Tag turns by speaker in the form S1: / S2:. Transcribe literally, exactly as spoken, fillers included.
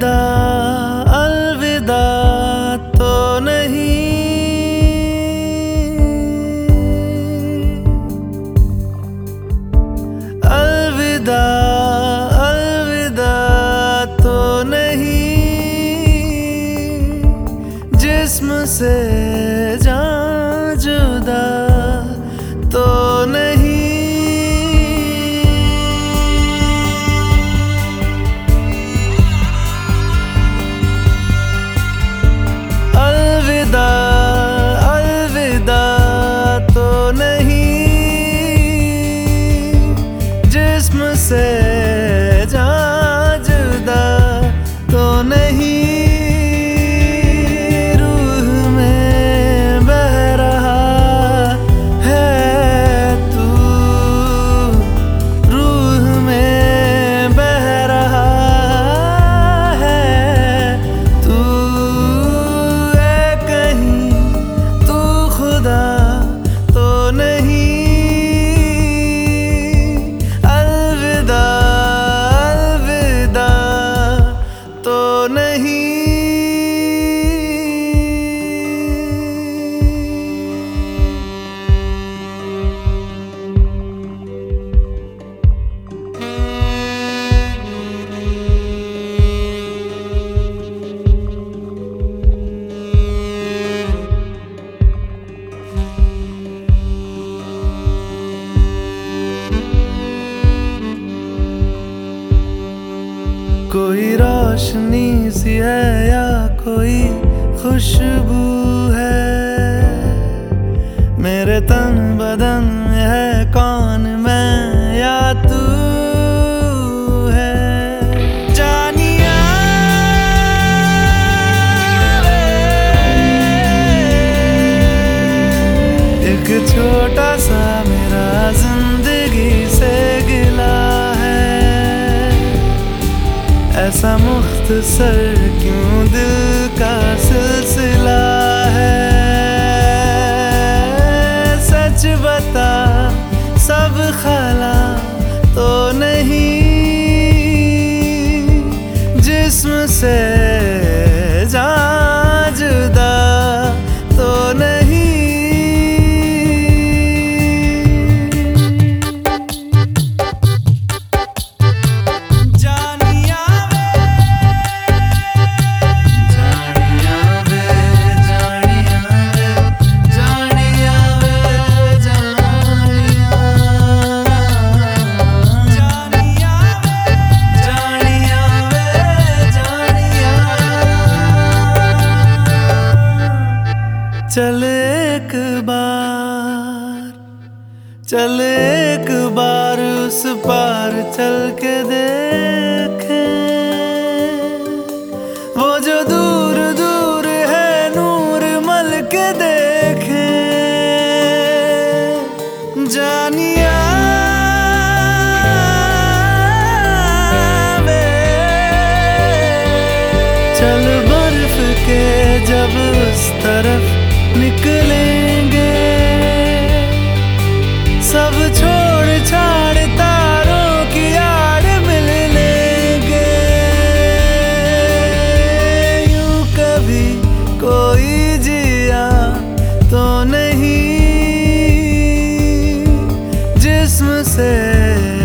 S1: अलविदा अलविदा तो नहीं, अलविदा अलविदा तो नहीं, जिस्म से जान जुदा तो नहीं। अलविदा अलविदा तो नहीं, जिस्म से जान जुदा तो नहीं। रूह में बह रहा है तू, रूह में बह रहा है तू, खुदा तो नहीं। अलविदा अलविदा तो नहीं। कोई रोशनी सी है या कोई खुशबू है, मेरे तन बदन में है कौन, मैं या तू है। जानिया एक छोटा सा मेरा जिंदगी से गिला है, ऐसा मुख्तसर क्यों दिल का सिलसिला है। सच बता सब ख़ला तो नहीं, जिस्म से जान जुदा तो नहीं। चल एक बार, चल एक बार उस पार चल के देखें, वो जो दूर दूर है नूर मल के देखें। जानिया वे चल बर्फ के जब उस तरफ निकलेंगे, सब छोड़ छाड़ तारों की आड़ मिल लेंगे। यूं कभी कोई जिया तो नहीं, जिस्म से